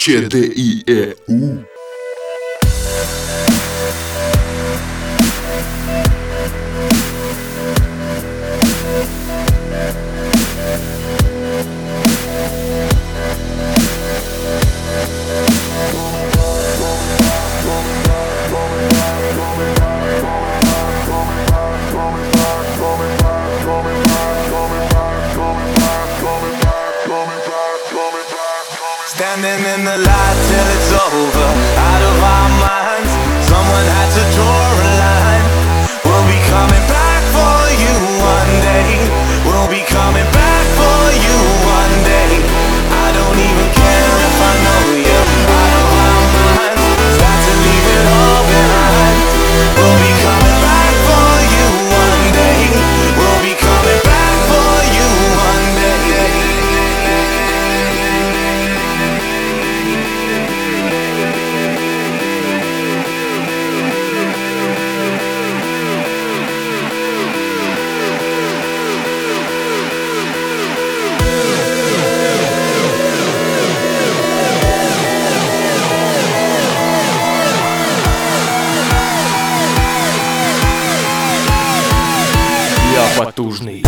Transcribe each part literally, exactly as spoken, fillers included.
Ч, Д, И, Э, У. Standing in the light till it's over, out of our minds. Someone had to draw a line. We'll be coming back for you one day. We'll be coming back for you one day. I don't even care if I know you. Out of our minds, start to leave it all behind. We'll be coming back for you one day. We'll be coming back for you one day. Я потужный.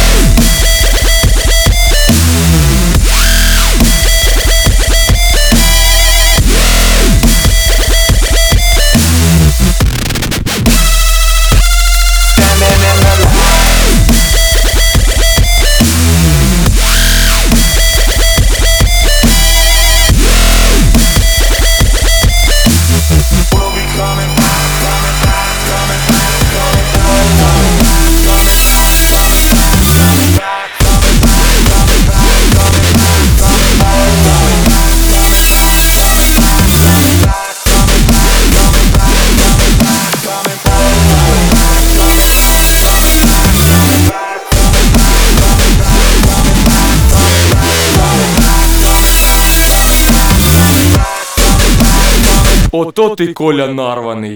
Ото ти, Коля, нарваний.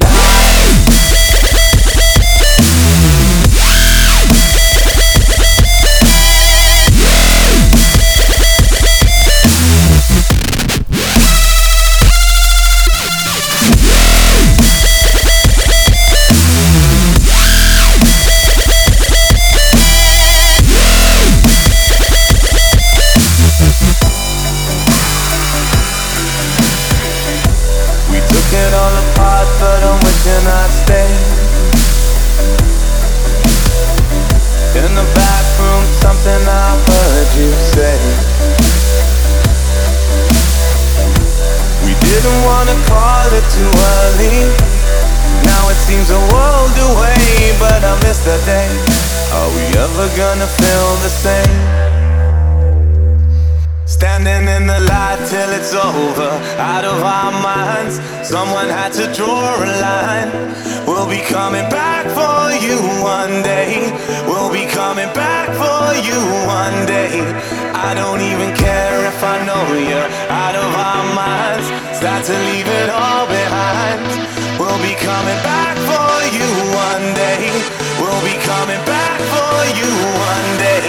It all apart, but I'm wishing I'd stay. In the bathroom, something I heard you say. We didn't wanna call it too early. Now it seems a world away, but I miss the day. Are we ever gonna feel the same? Standing in the light till it's over, out of our minds. Someone had to draw a line. We'll be coming back for you one day. We'll be coming back for you one day. I don't even care if I know you're out of our minds. Start to leave it all behind. We'll be coming back for you one day. We'll be coming back for you one day.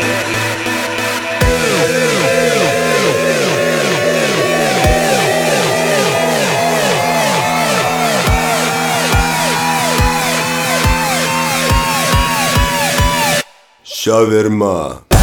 Шаверма.